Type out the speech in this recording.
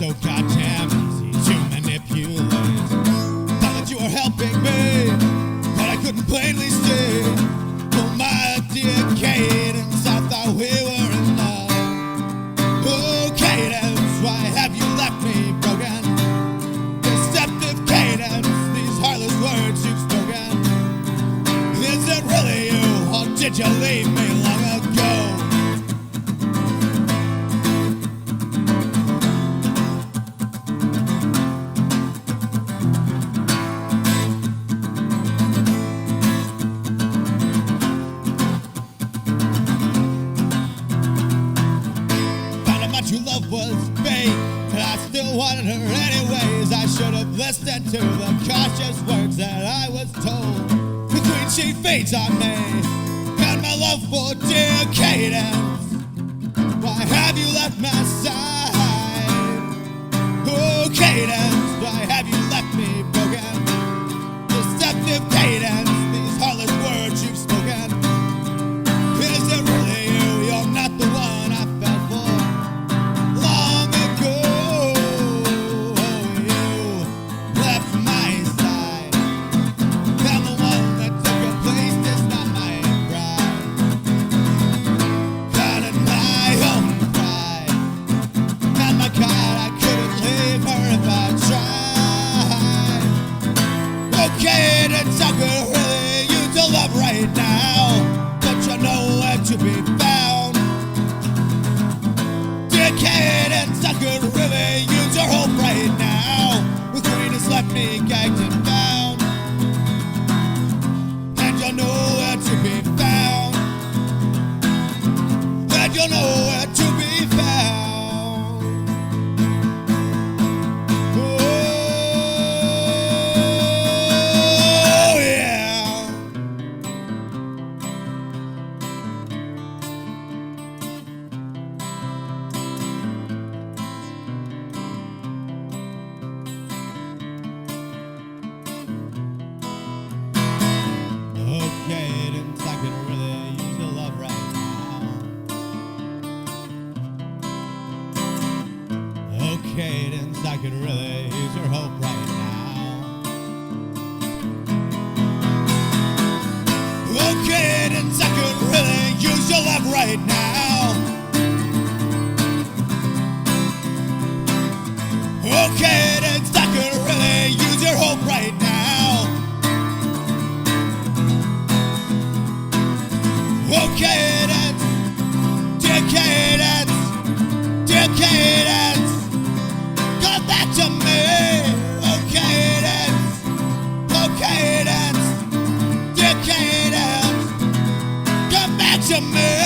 so goddamn easy to manipulate. Thought that you were helping me, but I couldn't plainly see. Oh my dear Cadence, I thought we were in love. Oh Cadence, why have you left me broken? Deceptive Cadence, these heartless words you've spoken. Is it really you, or did you leave me long ago? True love was fake, but I still wanted her anyways. I should have listened to the cautious words that I was told. The queen, she feeds on me, and my love for dear Cadence. Why have you left my side? Oh Cadence, why have you left me broken? Deceptive Cadence, these heartless words you've spoken. Is it really you? You're not the one I fell for. Cadence, I could really use your love right now, but you know where to be found. Dear Cadence, I could really use your hope right now. The queen has left me gagged and bound, and you know where to be found, and you know where to be found. Cadence, I could really use your love right now. Oh Cadence, I could really use your hope right now. Oh Cadence, I could really use your love right now. Oh Cadence, I could really use your hope right now. Oh Cadence, dear Cadence, dear Cadence, come back to me. Oh Cadence, dear Cadence, come back to me.